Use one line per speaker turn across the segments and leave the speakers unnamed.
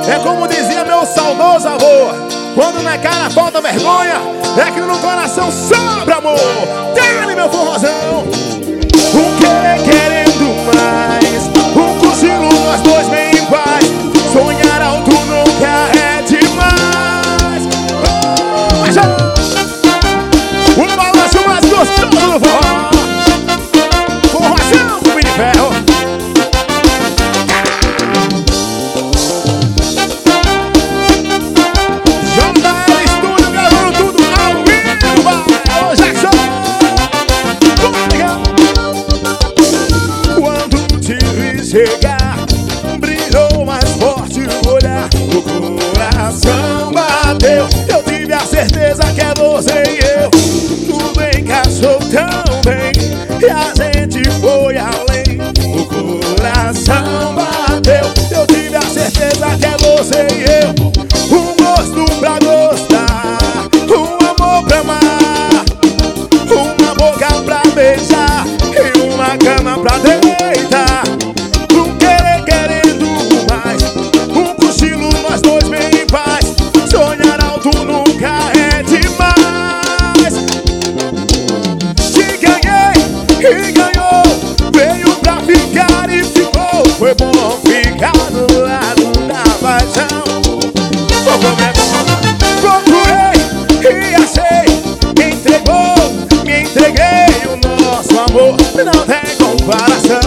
É como dizia meu saudoso avô: quando na cara falta vergonha, é que no coração sobra amor. Dá-lhe meu forrozão. O que querendo mais? Um cochilo, nós dois bem em paz. Sonhar alto nunca é demais. Mas já o balanço mais gostoso do forró. Forrozão com de ferro. Chegar, brilhou mais forte o olhar, o coração bateu. Eu tive a certeza que é você e eu. Tudo encaixou tão bem e a gente foi além. O coração bateu. Eu tive a certeza que é você e eu. Um gosto pra gostar, um amor pra amar, uma boca pra beijar e uma cama pra deitar. E ganhou, veio pra ficar e ficou. Foi bom ficar do lado da paixão. Oh, como é bom. Procurei e achei, entregou, me entreguei. O nosso amor não tem comparação.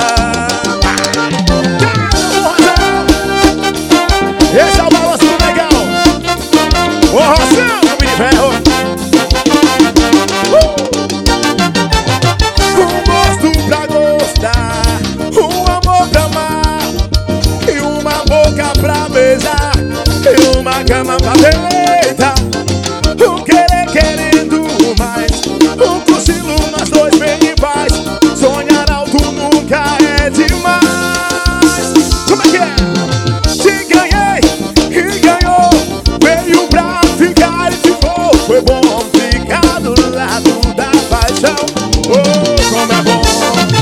Esse é o balanço legal. O Roção do de ferro. Um amor pra amar e uma boca pra beijar e uma cama pra deitar. Um querer querendo mais, um cochilo, nós dois bem em paz. Sonhar alto nunca é demais. Como é que é? Te ganhei e ganhou, veio pra ficar e ficou. Foi bom ficar do lado da paixão. Oh, como é bom.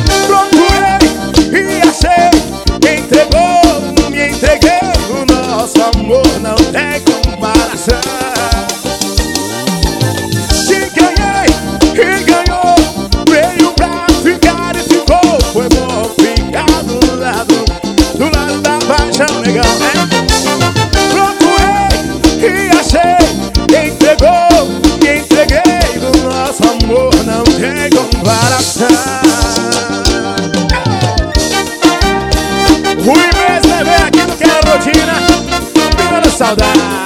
Entregou, me entreguei. O nosso amor não tem comparação. Te ganhei e ganhou, veio pra ficar e ficou. Foi bom ficar do lado da paixão, legal, né? Procurei e achei, entregou, me entreguei. O nosso amor não tem comparação. Rui mesmo é ver aquilo que é rotina, pegando saudade.